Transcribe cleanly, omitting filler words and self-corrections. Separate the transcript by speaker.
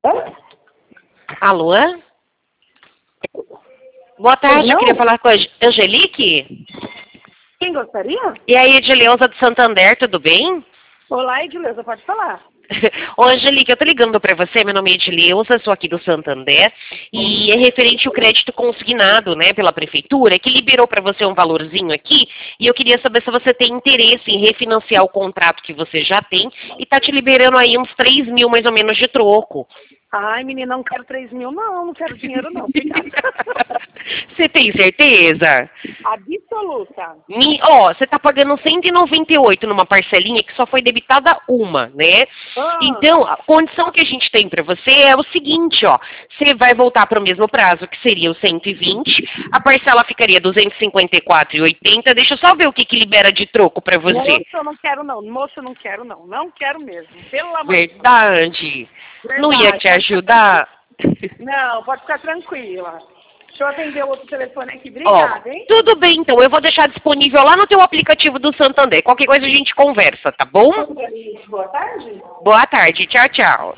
Speaker 1: Alô? Boa tarde,
Speaker 2: Não?
Speaker 1: eu queria falar com a Angelique.
Speaker 2: Quem gostaria?
Speaker 1: E aí, Edileuza do Santander, tudo bem?
Speaker 2: Olá, Edileuza, pode falar.
Speaker 1: Ô, Angelique, eu tô ligando pra você, meu nome é Edileuza, sou aqui do Santander, e é referente ao crédito consignado, né, pela prefeitura, que liberou pra você um valorzinho aqui, e eu queria saber se você tem interesse em refinanciar o contrato que você já tem, e tá te liberando aí uns 3 mil mais ou menos de troco.
Speaker 2: Ai, menina, não quero 3 mil, não quero dinheiro, não. Obrigada.
Speaker 1: Você tem certeza?
Speaker 2: Absoluta.
Speaker 1: Ó, você tá pagando 198 numa parcelinha que só foi debitada uma, né? Então, a condição que a gente tem pra você é o seguinte, ó. Você vai voltar para o mesmo prazo, que seria o 120, a parcela ficaria 254,80. Deixa eu só ver o que libera de troco pra você.
Speaker 2: Moço, eu não quero, não. Moço, eu não quero, não. Não quero mesmo. Pelo amor de Deus.
Speaker 1: Verdade. Não ia te ajudar?
Speaker 2: Não, pode ficar tranquila. Deixa eu atender o outro telefone aqui. Obrigada, hein?
Speaker 1: Tudo bem, então. Eu vou deixar disponível lá no teu aplicativo do Santander. Qualquer coisa a gente conversa, tá bom?
Speaker 2: Boa tarde.
Speaker 1: Boa tarde. Tchau, tchau.